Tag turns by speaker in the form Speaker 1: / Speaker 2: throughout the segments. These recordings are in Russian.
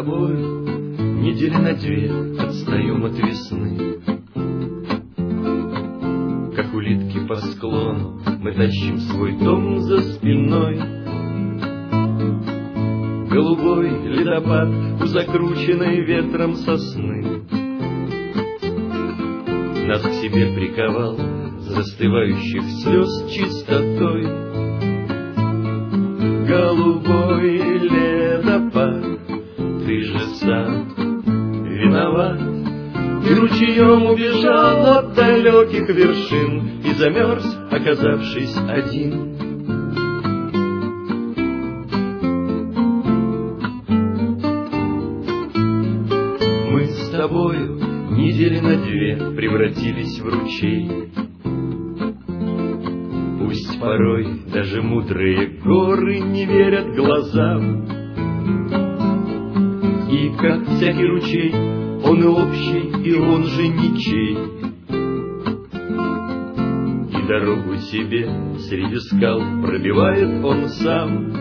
Speaker 1: тобой недели на две отстаем от весны. Как улитки по склону мы тащим свой дом за спиной. Голубой ледопад у закрученной ветром сосны нас к себе приковал застывающих слез чистотой. Голубой ледопад, ты же сам виноват. Ты ручьем убежал от далеких вершин и замерз, оказавшись один. Мы с тобою недели на две превратились в ручей. Пусть порой даже мудрые горы не верят глазам, и как всякий ручей, он и общий, и он же ничей. И дорогу себе среди скал пробивает он сам.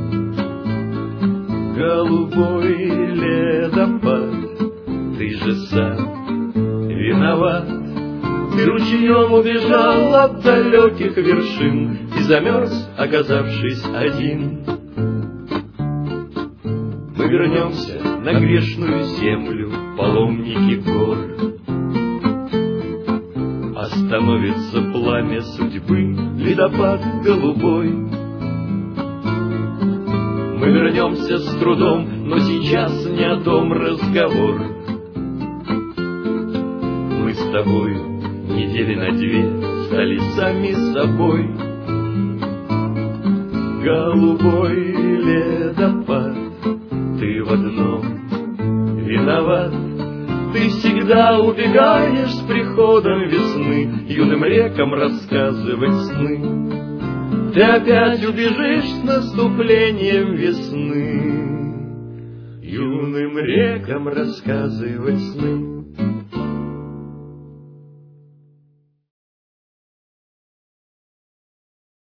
Speaker 1: Голубой ледопад, ты же сам виноват. Ты ручьем убежал от далеких вершин и замерз, оказавшись один. Мы вернемся на грешную землю, паломники гор. Остановится пламя судьбы, ледопад голубой. Мы вернемся с трудом, но сейчас не о том разговор. Мы с тобою недели на две стали сами собой. Голубой ледопад, ты в одном виноват. Ты всегда убегаешь с приходом весны юным рекам рассказывать сны. Ты опять убежишь с наступлением весны юным рекам рассказывать сны.